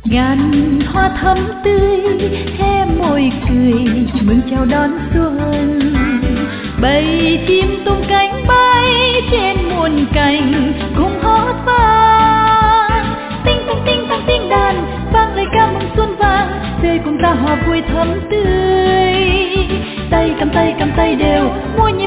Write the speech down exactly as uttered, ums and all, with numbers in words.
Ngàn hoa thắm tươi hé môi cười mừng chào đón xuân. Bầy chim tung cánh bay trên muôn cành cùng hót vang. Tinh tinh tinh tăng tiếng đàn vang lời ca mừng xuân vang. Đời cùng ta hòa vui thắm tươi. Tay cầm tay cầm tay đều môi